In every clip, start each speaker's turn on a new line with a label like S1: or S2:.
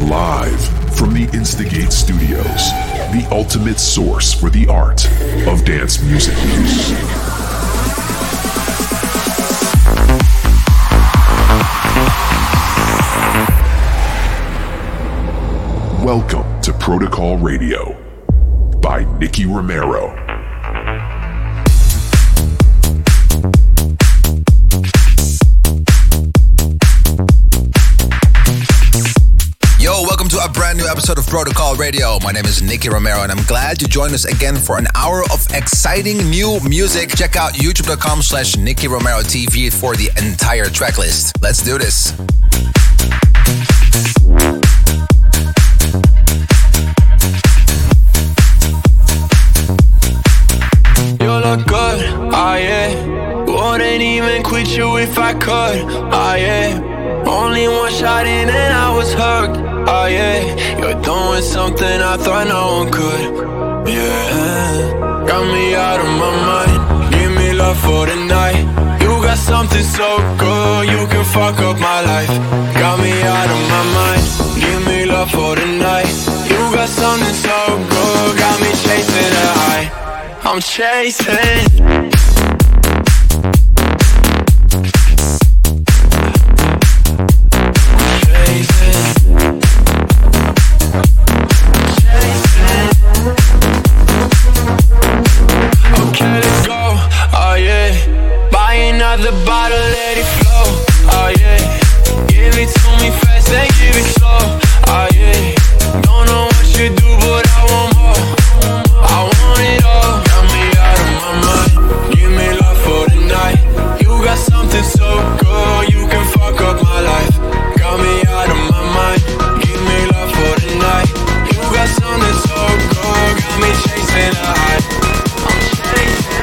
S1: Live from the Instigate Studios, the ultimate source for the art of dance music. Welcome to Protocol Radio by Nicky Romero.
S2: Welcome to a brand new episode of Protocol Radio. My name is Nicky Romero and I'm glad you joined us again for an hour of exciting new music. Check out youtube.com/Nicky Romero TV for the entire track list. Let's do this.
S3: You look good, oh yeah. Wouldn't even quit you if I could, oh yeah. Only one shot in and I was hooked, oh yeah. You're doing something I thought no one could, yeah. Got me out of my mind, give me love for the night. You got something so good, you can fuck up my life. Got me out of my mind, give me love for the night. You got something so good, got me chasing a high. I'm chasing. The bottle, let it flow, oh yeah. Give it to me fast and give it slow, oh yeah. Don't know what you do, but I want more. I want it all. Got me out of my mind, give me love for the night. You got something so good, you can fuck up my life. Got me out of my mind, give me love for the night. You got something so good, got me chasing a high. I'm chasing.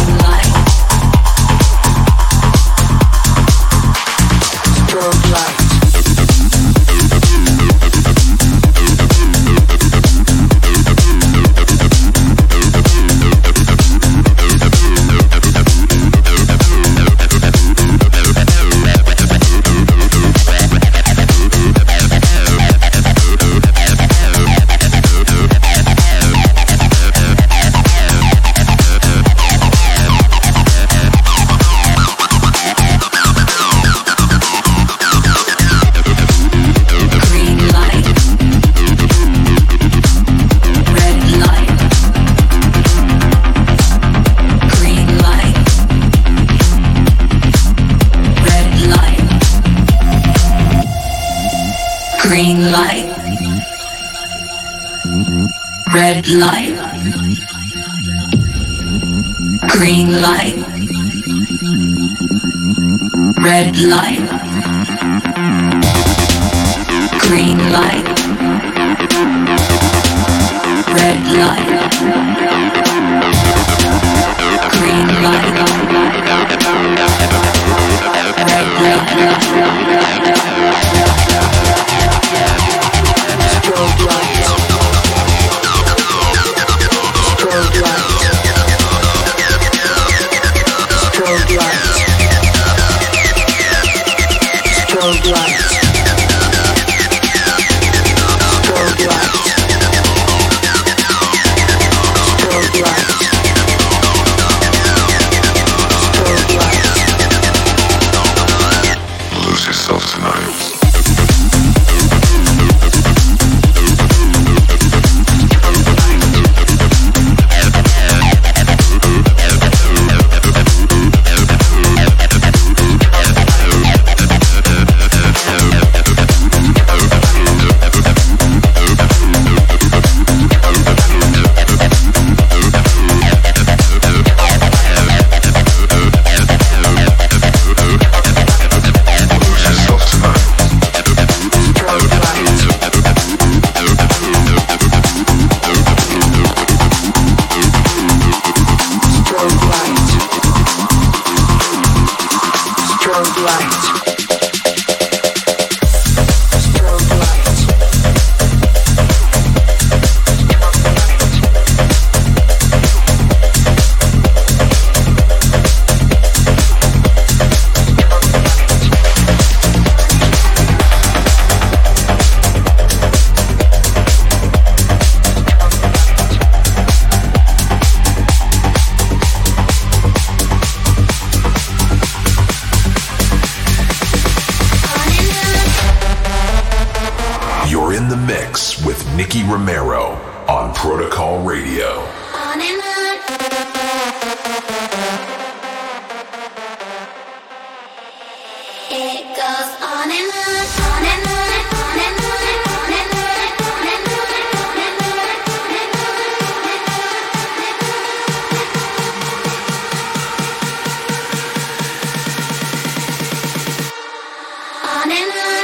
S3: Light.
S4: Red light. Green light. Red light. Green light. Red light. Green light. Red light. Strobe light. Strobe light. Strobe light. Strobe light. Strobe light. Strobe light. Strobe light.
S1: Lose yourself tonight. Nicky Romero on Protocol Radio.
S5: On and on. It goes on and on, on and on, on and on, on and on, on and on, on and on, on and on, on and on.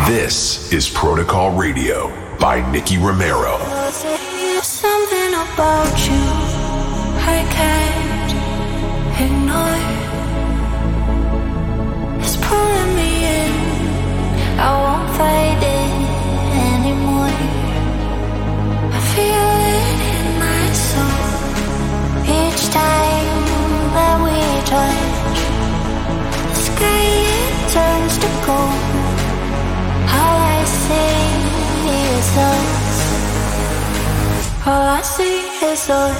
S1: This is Protocol Radio by Nicky Romero.
S6: There's something about you I can't ignore. It's pulling me in, I won't fight it anymore. I feel it in my soul each time that we touch. The sky, it turns to gold. All I see is us. All I see is us.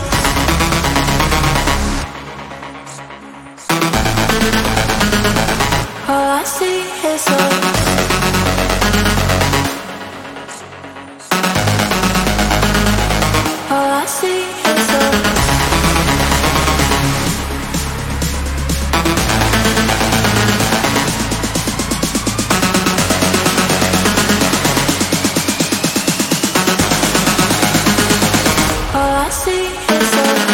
S6: All I see is us. All I see is us. All I see is us.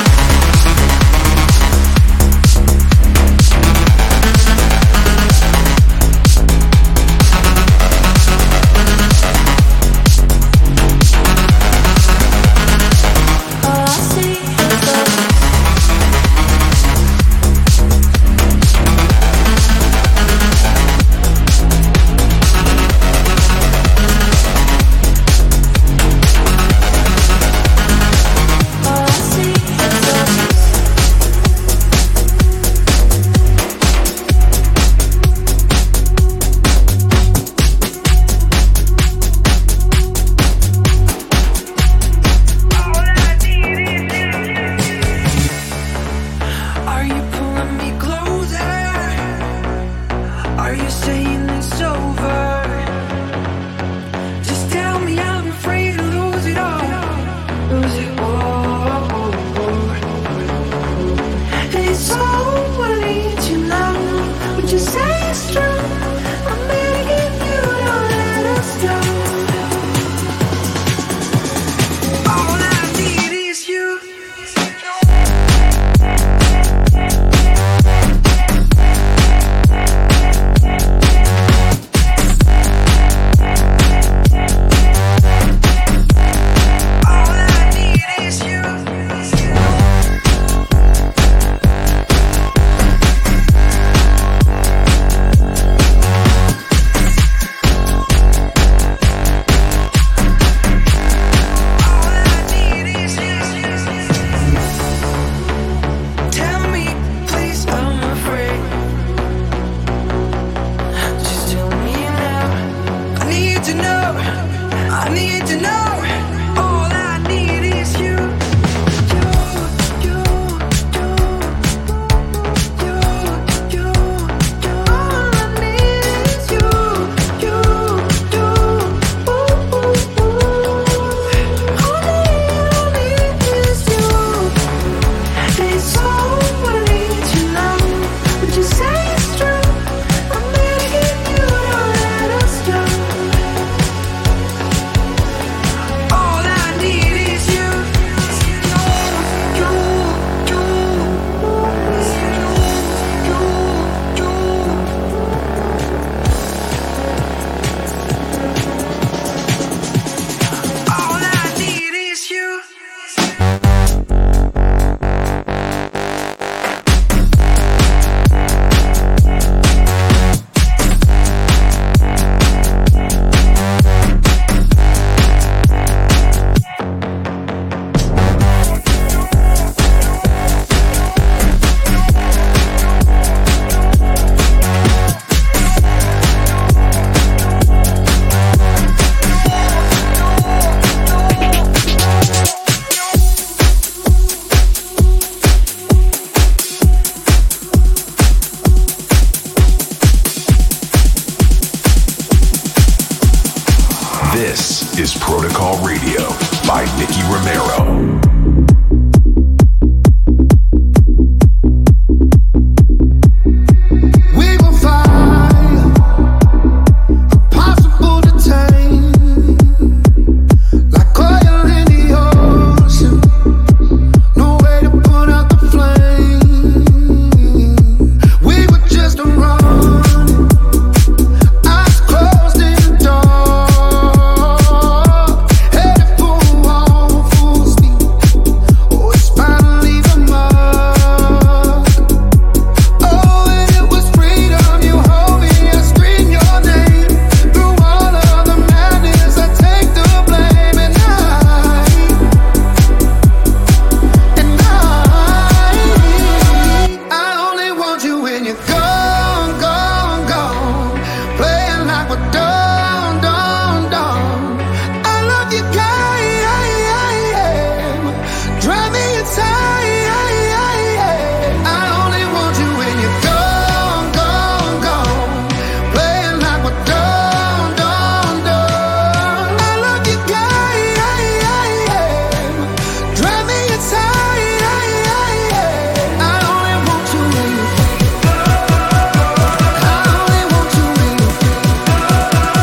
S1: is Protocol Radio by Nicky Romero.
S7: Door we're done, done, done. I love you, girl. Drive me inside. I only want you when you're gone, gone, gone. Playing like we're done, done, done. I love you, girl. Drive me inside. I only want you when you're gone. I only want you when you're gone.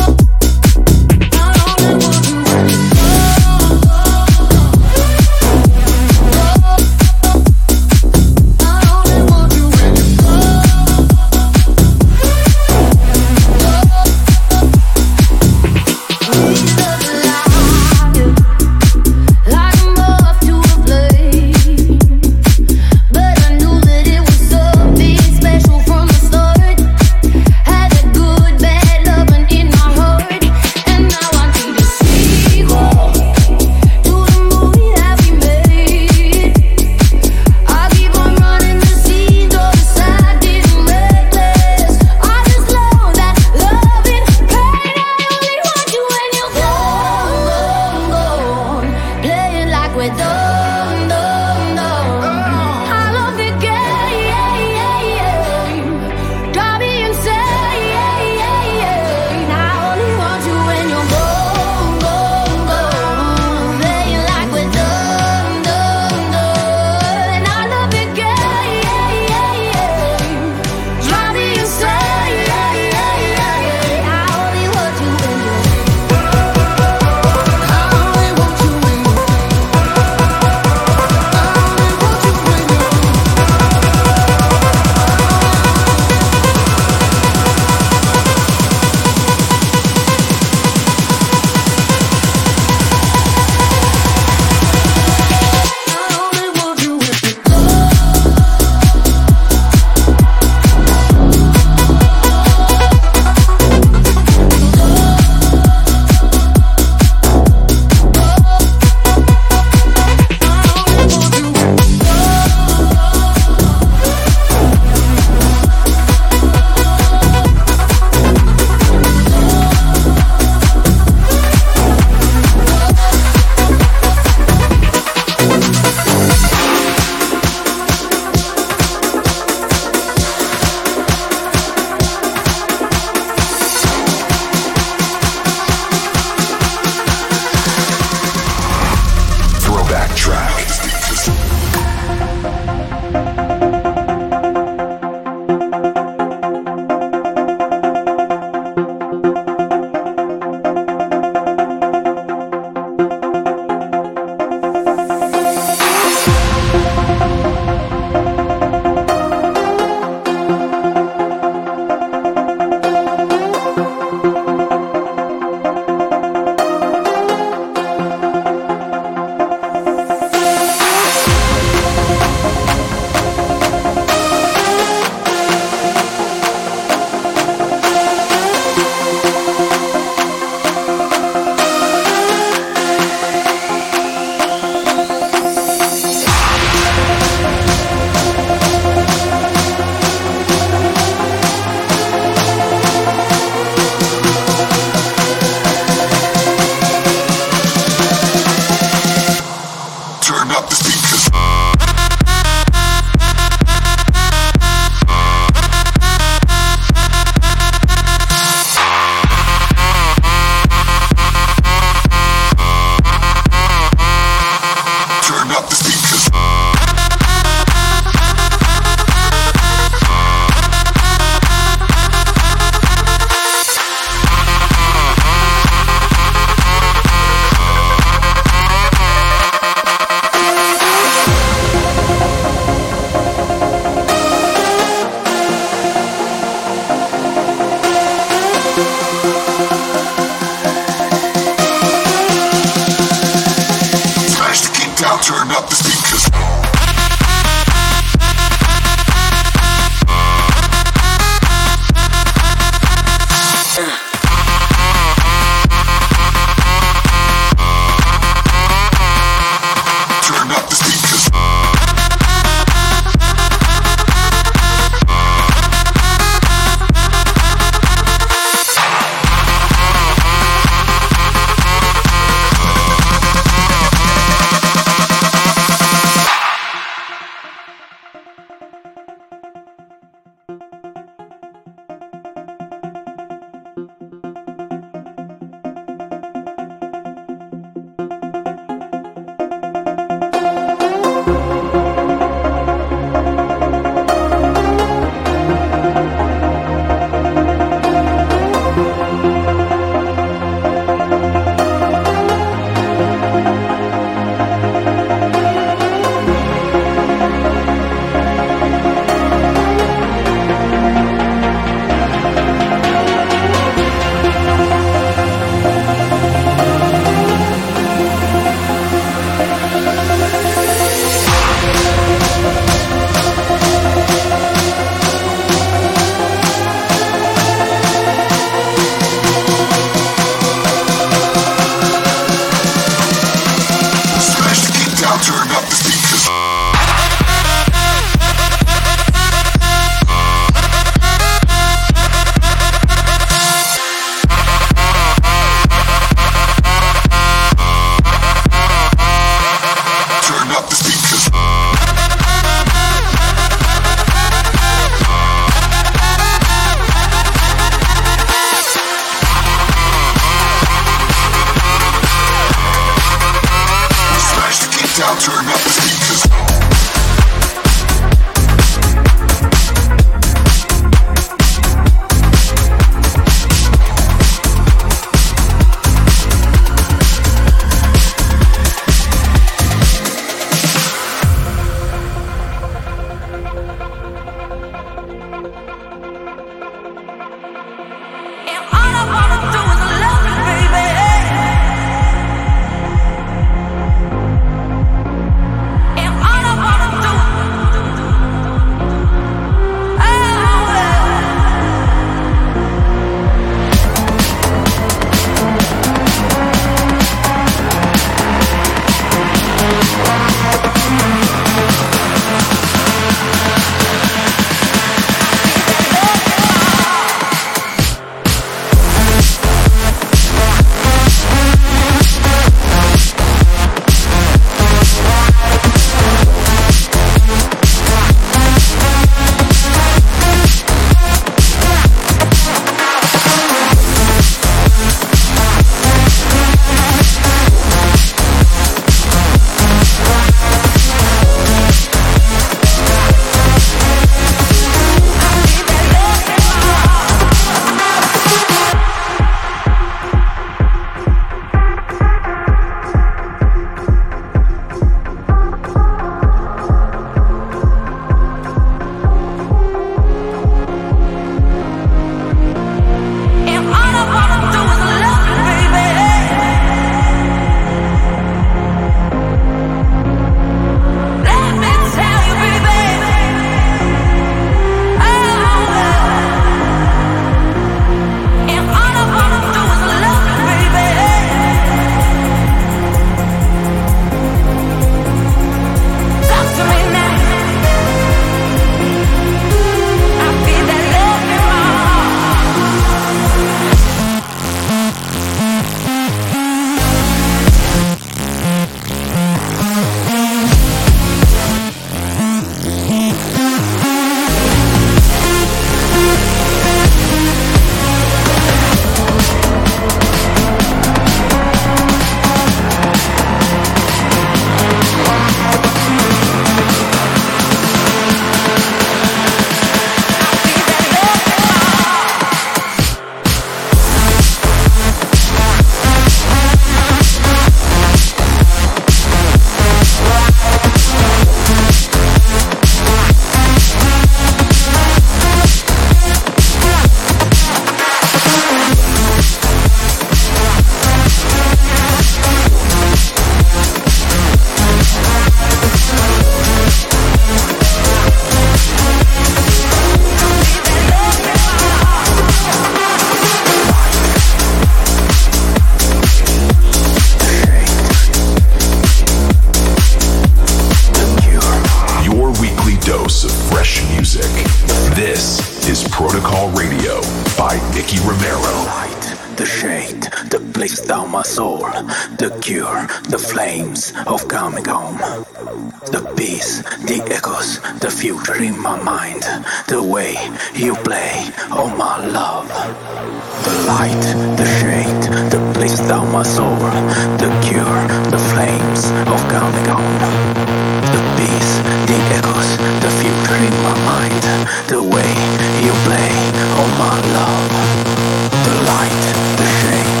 S1: dose of fresh music. This is Protocol Radio by Nicky Romero.
S8: The shade that blazes down my soul, the cure, the flames of coming home, the peace, the echoes, the future in my mind, the way you play, oh my love. The light, the shade that blazes down my soul, the cure, the flames of coming home, the peace, the echoes, the future in my mind, the way you play, oh my love. The light, the shade,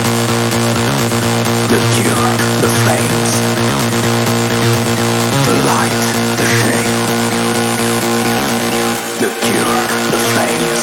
S8: the cure, the flames. The light, the shade, the cure, the flames.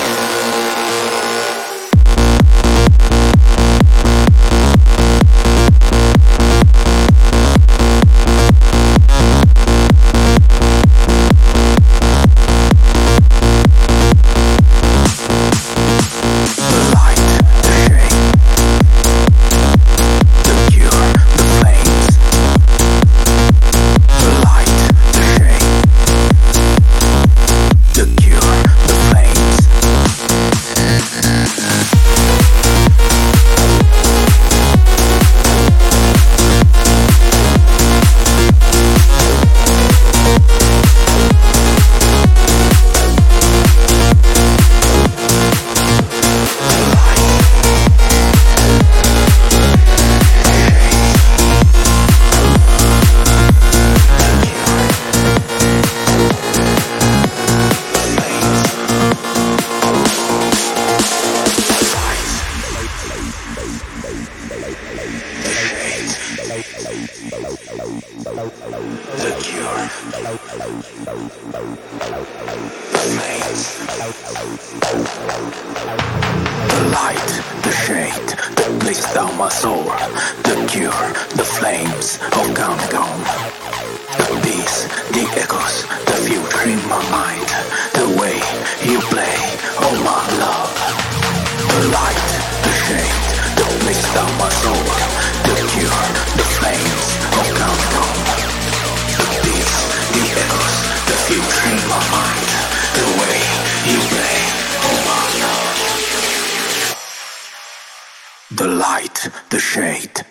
S8: The light, the shade.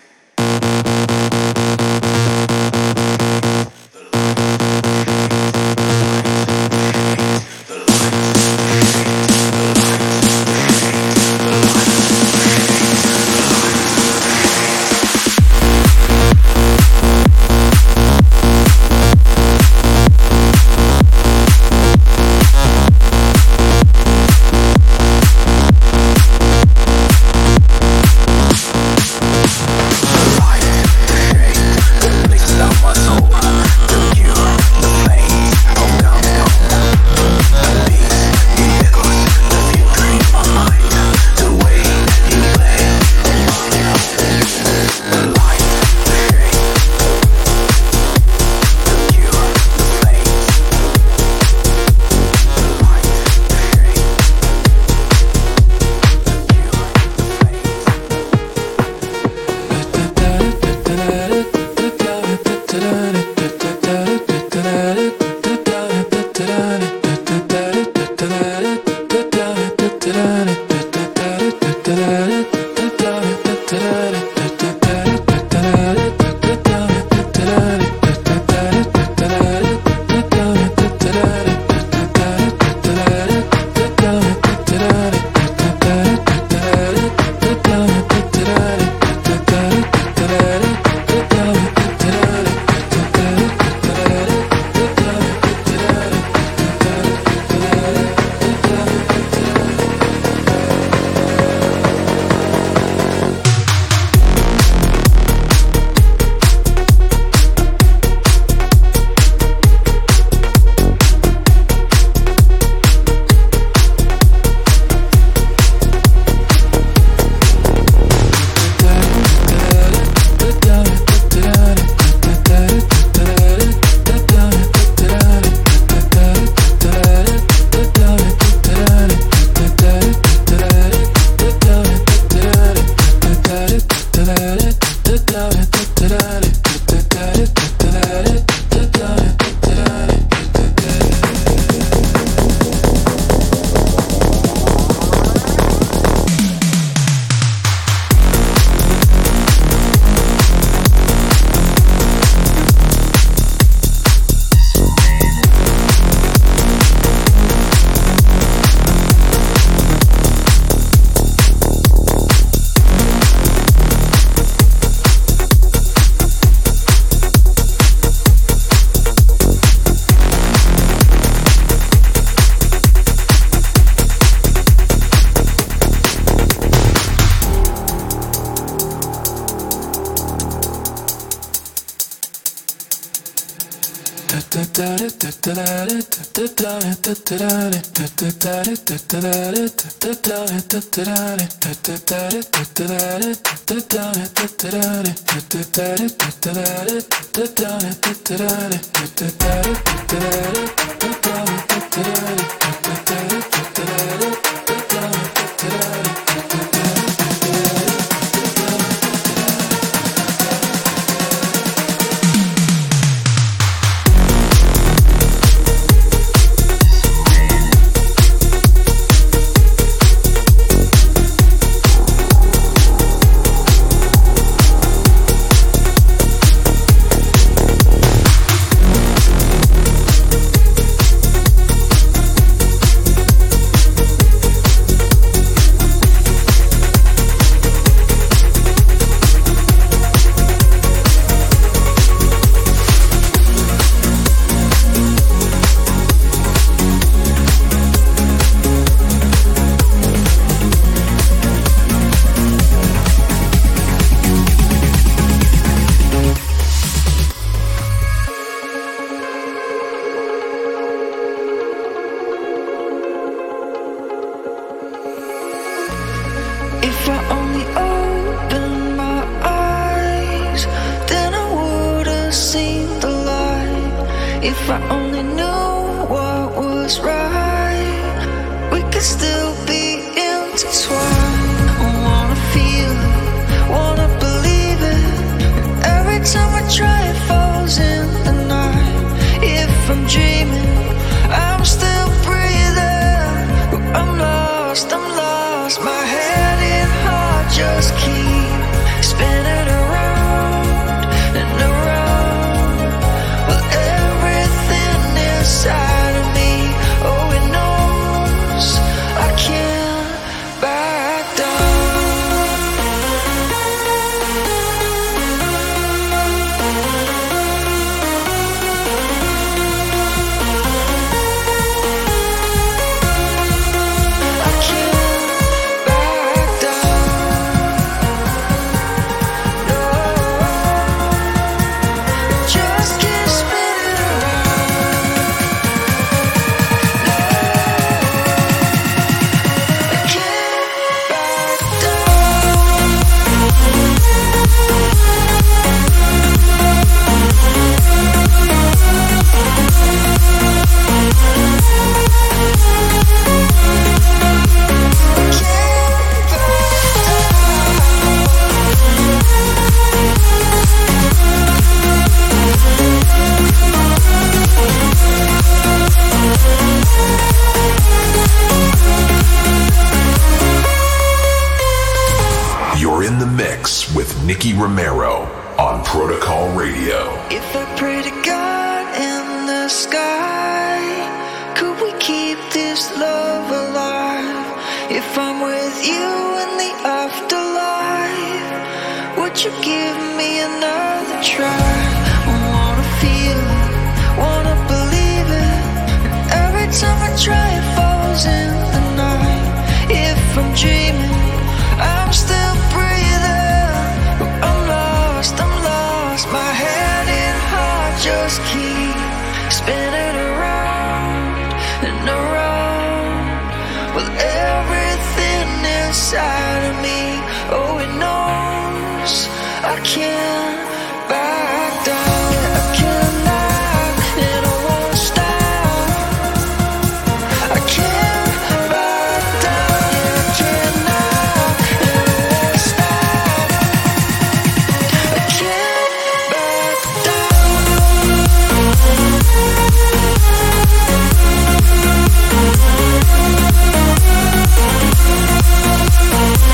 S6: If I only knew what was right, we could still be intertwined. I wanna feel it, wanna believe it, and every time I try it falls in the night. If I'm dreaming, I'm still breathing, but I'm lost, my head and heart just keep spinning around and around. Well, everything inside of me, oh, it knows I can't back down. I can't back down. No, just keep spinning around. No, I can't back down.
S1: You're in the mix with Nicky Romero on Protocol Radio.
S6: If I pray to God in the sky, could we keep this love alive? If I'm with you in the afterlife, would you give me another try? I wanna feel it, wanna believe it, and every time I try it falls in the night. If I'm dreaming, I'm still breathing, but I'm lost, my head and heart just keep spinning around and around. Well, everything inside of me, oh, it knows I can't back down. I cannot, and I won't stop. I can't back down. I cannot, and I won't stop. I can't back down.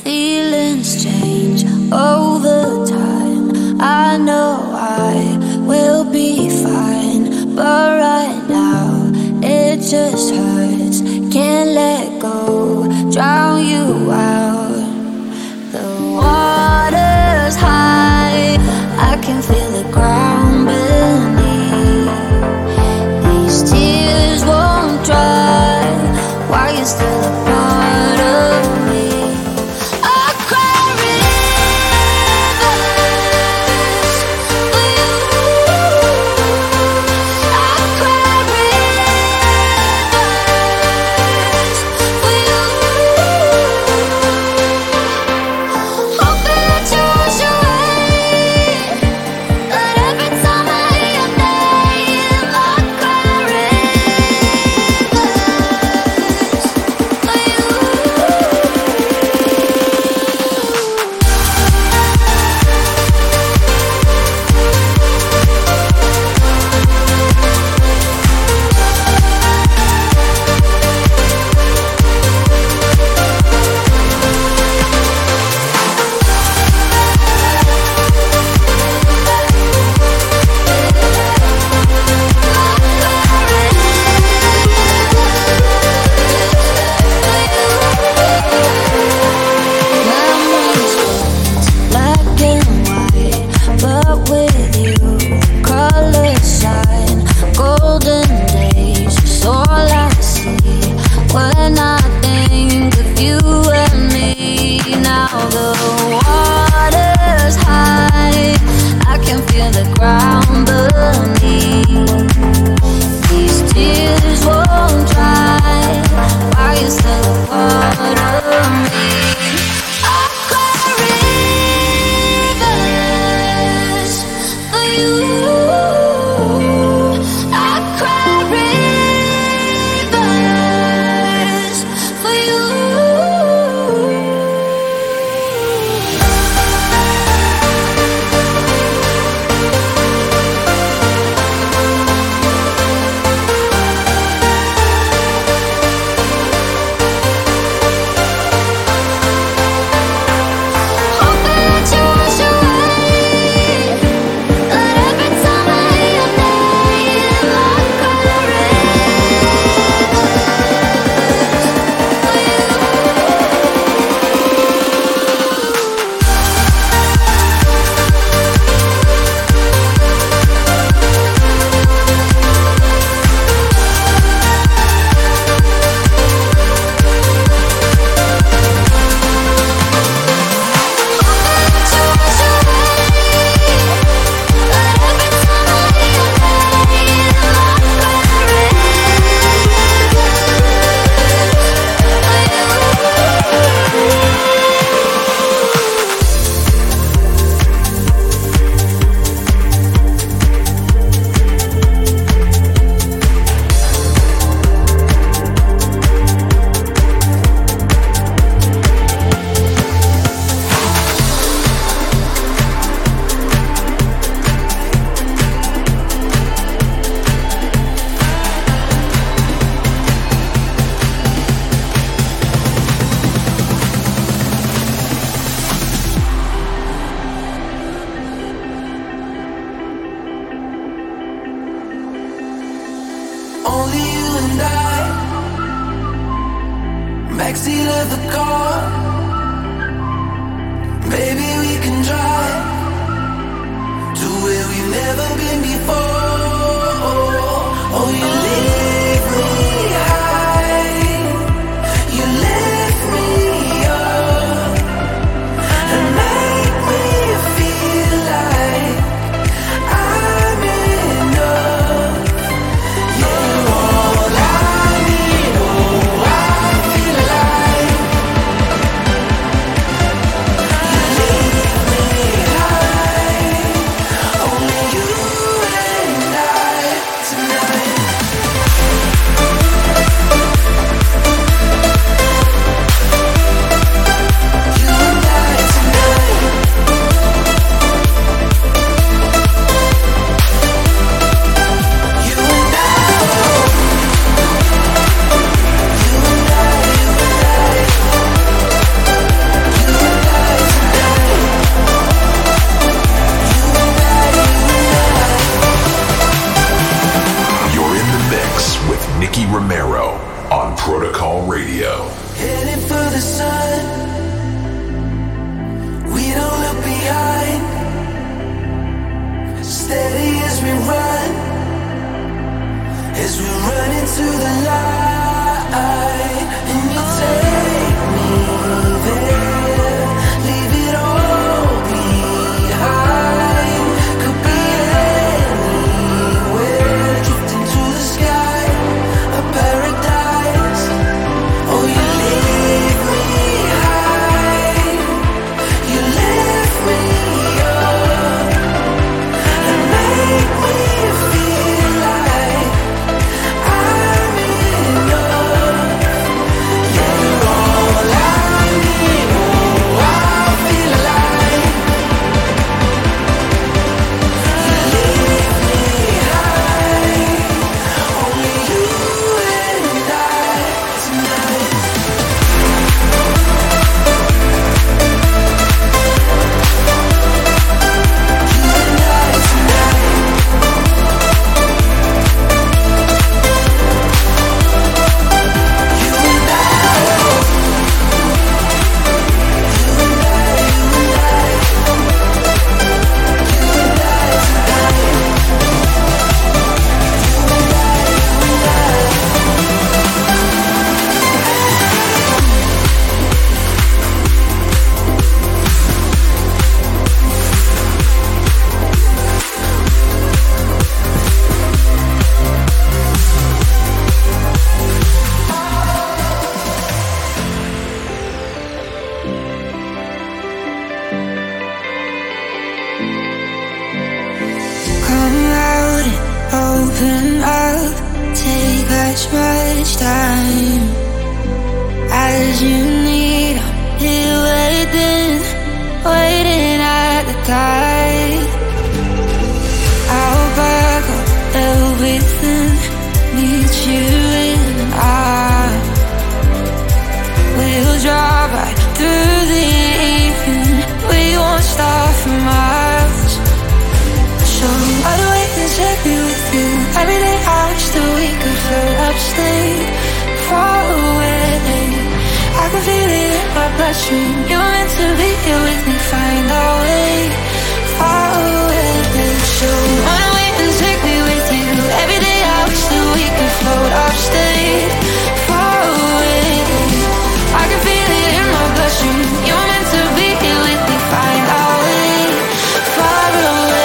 S9: Feelings change over time. I know I will be fine, but right now it just hurts. Can't let go, drown you out. The water's high, I can feel the ground beneath. These tears won't dry while you're still a part of me. I cry rivers for you. I cry rivers for you. Hoping to wash away, but every time I hear your name, I cry rivers for you. Memories black and white, but with you, colors shine. Golden days, it's all I see when I think of you and me. Now the water's high, I can feel the ground beneath. These tears won't dry while you're still a part of me. I cry rivers for you. I cry rivers for you. Hoping to wash away, but every time I hear your name, I cry
S3: Only you and I, backseat of the car. Maybe we can drive to where we've never been before. Oh, you leave me high, you lift me up, and make me feel like I'm enough. You're all I need. Oh, I feel alive. You leave me high. Only you and
S1: Protocol Radio.
S6: Heading for the sun, we don't look behind. Steady as we run, as we run into the light. And you take me there, leave it all behind. Could be anywhere, drifting to the sky, a paradise. Oh, you leave me high, you lift me up, and make me feel like I'm enough. Yeah, you're all I need. Oh, I feel alive. You leave me high, only you and I tonight.
S10: Come out and open up. Take as much time as you need. I'm here waiting, waiting at the tide. I'll back up everything, meet you in an hour. We'll drive right through the evening. We won't stop for miles. So I'd wait and take me with you. Every day I wish that we could float upstate, far away. I can feel it in my bloodstream. You're meant to be here with me. Find our way, far away. So I'd wait and take me with you. Every day I wish that we could float upstate, far away. I can feel it in my bloodstream. You're meant to be here with me. Find our way, far away.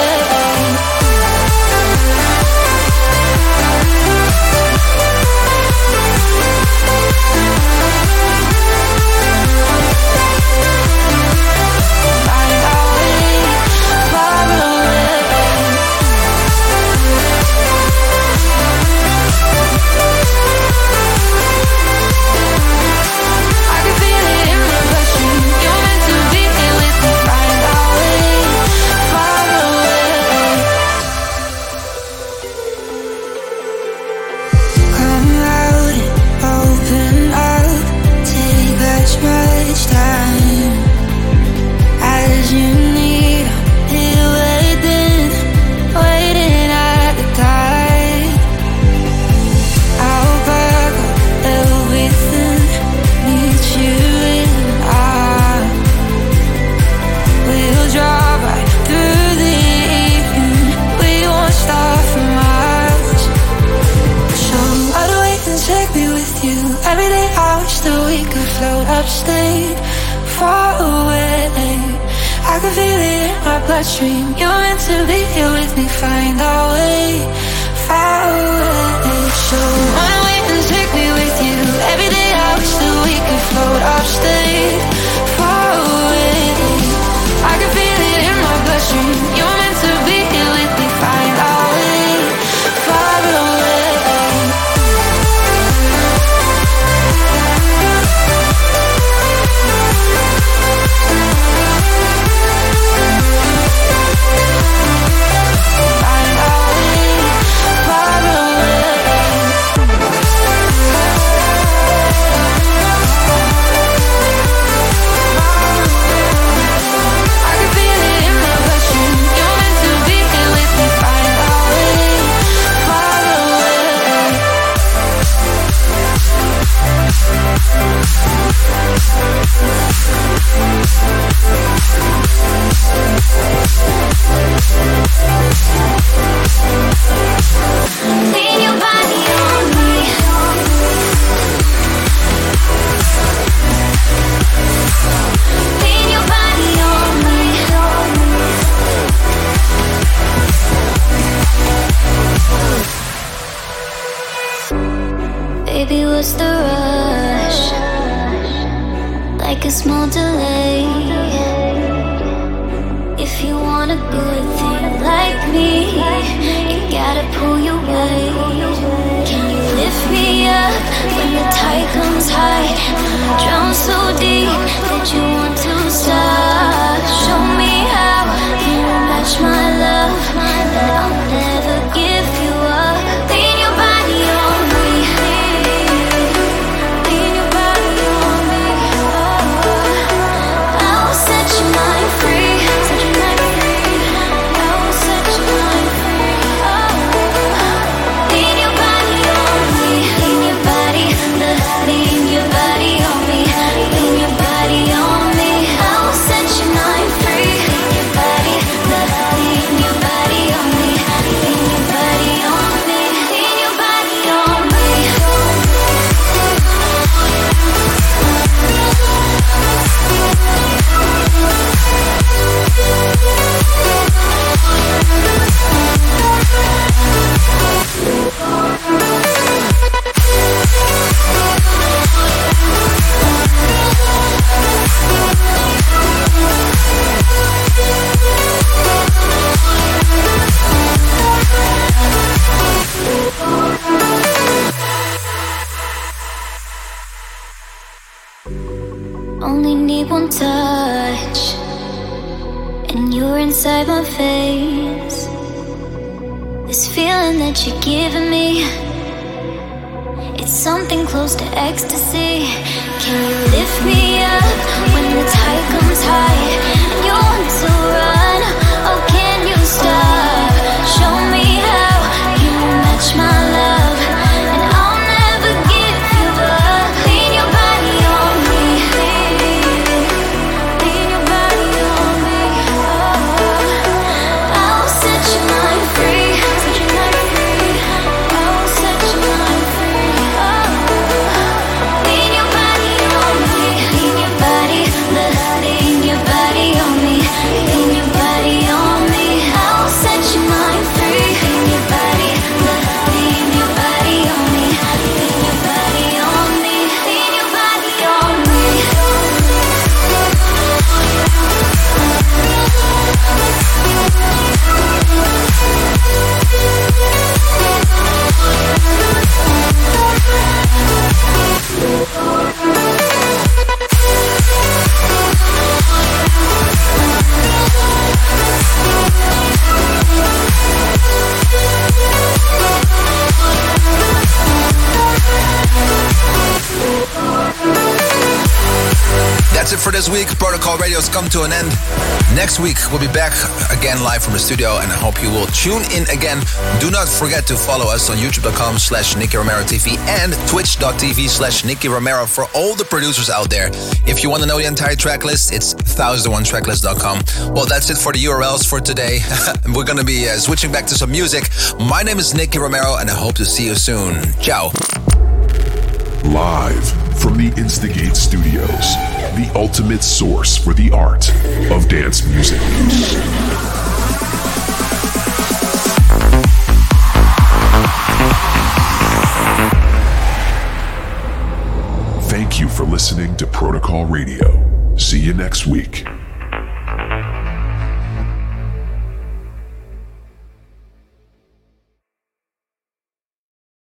S10: Upstate, far away. I can feel it in my bloodstream. You're meant to be here with me. Find our way, far away. So wanna wait and take me with you. Every day I wish that we could float upstate, far away. I can feel it in my bloodstream. You're meant to be here with me. Find our way, far away.
S9: a small delay. If you want a good thing like me, you gotta pull your weight. Can you lift me up when the tide comes high? And I drown so deep that you want to stop. Show me how can you match my love, and I'll never give you up. Lean your body on me. Lean your body on me. I will set your mind free. Set your mind free. I will set your mind free. Lean your body on me. Lean your body. Lean your body on me. Lean your body on me. I will set your mind free. Lean your body. Lean your body on me. Lean your body on me. Lean your body on me. Only need one touch, and you're inside my veins. This feeling that you're giving me, it's something close to ecstasy. Can you lift me up when the tide comes high? And you want to run, oh can you stop? Show me how you match my love, and I'll never give you up. Lean your body on me. Lean your body on me. I'll set your mind free. Set your mind free. I'll set your mind free. Lean your body on me. Lean your body. Lean your body on me. Lean your body on me. I'll set your mind free. Lean your body. Lean your body on me. Lean your body on me. Lean your body on me.
S2: That's it for this week. Protocol Radio's come to an end. Next week, we'll be back again live from the studio, and I hope you will tune in again. Do not forget to follow us on youtube.com/Nicky Romero TV and twitch.tv/Nicky Romero for all the producers out there. If you want to know the entire track list, it's 1001tracklist.com. Well, that's it for the URLs for today. We're going to be switching back to some music. My name is Nicky Romero, and I hope to see you soon. Ciao.
S1: Live from the Instigate Studios, the ultimate source for the art of dance music. Thank you for listening to Protocol Radio. See you next week.